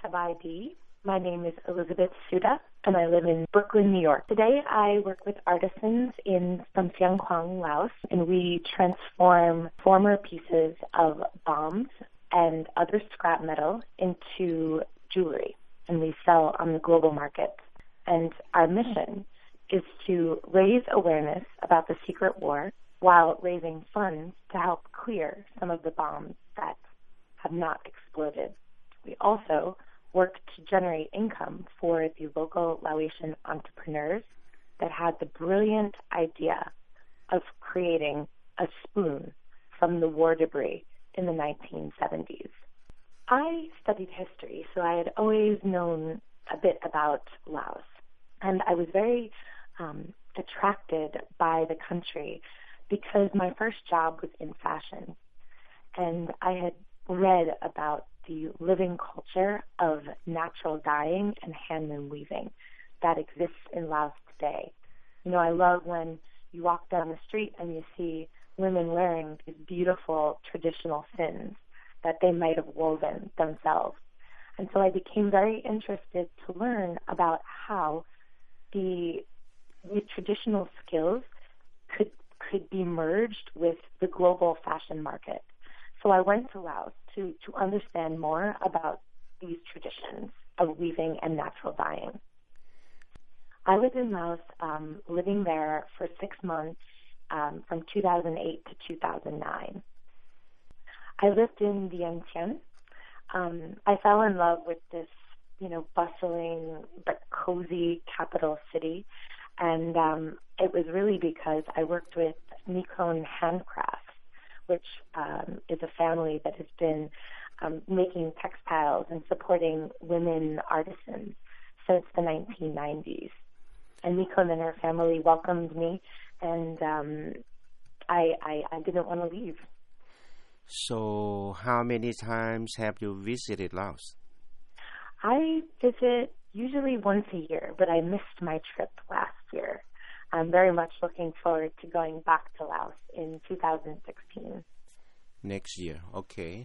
FID. My name is Elizabeth Suda, and I live in Brooklyn, New York. Today, I work with artisans from Siang Khwang, Laos, and we transform former pieces of bombs and other scrap metal into jewelry, and we sell on the global market. And our mission is to raise awareness about the secret war while raising funds to help clear some of the bombs that have not exploded. We also work to generate income for the local Laotian entrepreneurs that had the brilliant idea of creating a spoon from the war debris in the 1970s. I studied history, so I had always known a bit about Laos, and I was very attracted by the country because my first job was in fashion, and I had read about the living culture of natural dyeing and handloom weaving that exists in Laos today. You know, I love when you walk down the street and you see women wearing these beautiful traditional sins that they might have woven themselves. And so I became very interested to learn about how the traditional skills could be merged with the global fashion market. So I went to Laos to understand more about these traditions of weaving and natural dyeing. I was in Laos, living there for 6 months from 2008 to 2009. I lived in Vientiane. I fell in love with this, bustling but cozy capital city, and it was really because I worked with Nikon Handcrafts, which is a family that has been making textiles and supporting women artisans since the 1990s. And Nikon and her family welcomed me, and I didn't want to leave. So how many times have you visited Laos? I visit usually once a year, but I missed my trip last year. I'm very much looking forward to going back to Laos in 2016. Next year, okay.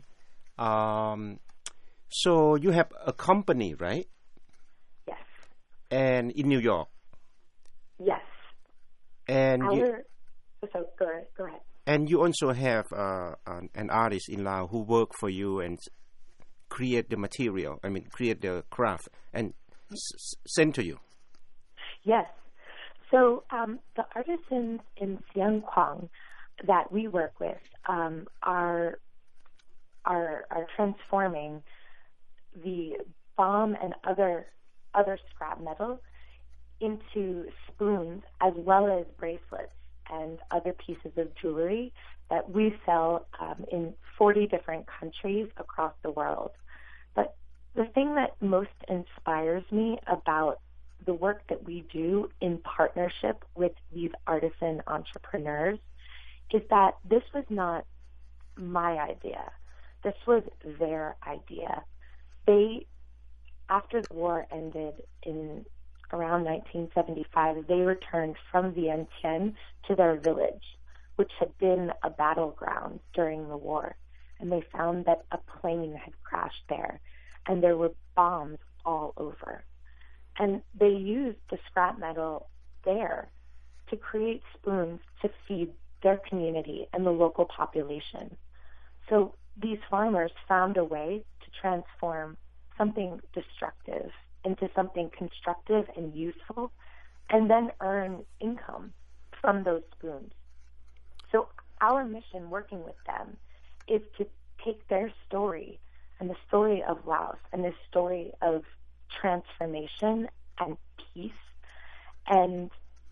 So you have a company, right? Yes. And in New York? Yes. And so go ahead. And you also have an artist in Laos who work for you and create the material, create the craft and send to you. Yes. So the artisans in Siang Khwang that we work with are transforming the bomb and other scrap metal into spoons as well as bracelets and other pieces of jewelry that we sell in 40 different countries across the world. But the thing that most inspires me about the work that we do in partnership with these artisan entrepreneurs is that this was not my idea. This was their idea. After the war ended in around 1975, they returned from Vientiane to their village, which had been a battleground during the war. And they found that a plane had crashed there, and there were bombs all over. And they used the scrap metal there to create spoons to feed their community and the local population. So these farmers found a way to transform something destructive into something constructive and useful, and then earn income from those spoons. So our mission working with them is to take their story and the story of Laos and the story of transformation and peace and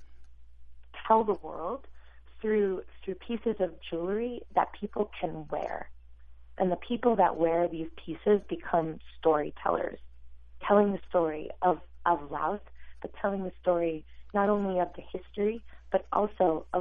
tell the world through pieces of jewelry that people can wear. And the people that wear these pieces become storytellers, telling the story of Laos, but telling the story not only of the history, but also of